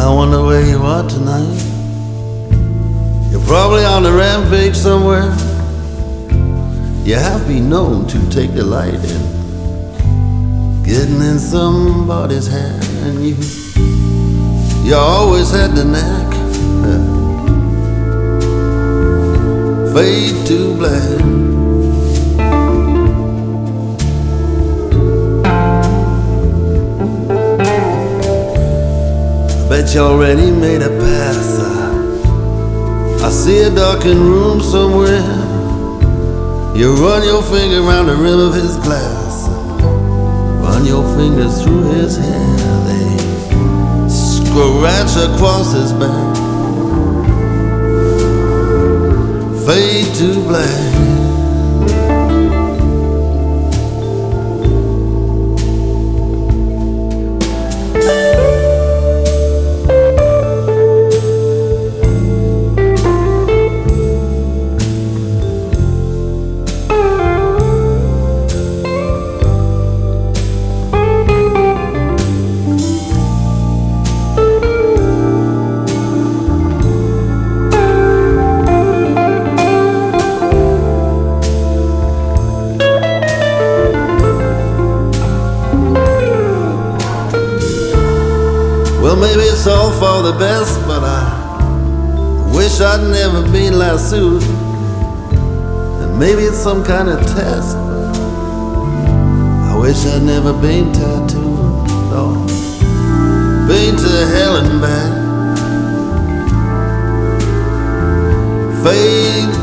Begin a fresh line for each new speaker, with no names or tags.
I wonder where you are tonight. You're probably on a rampage somewhere. You have been known to take delight in getting in somebody's hair, and you always had the knack. Fade to black. Bet you already made a pass. I see a darkened room somewhere. You run your finger around the rim of his glass, run your fingers through his hair. They scratch across his back. Fade to black. Well, maybe it's all for the best, but I wish I'd never been lassoed. And maybe it's some kind of test, but I wish I'd never been tattooed. No, been to hell and back. Fade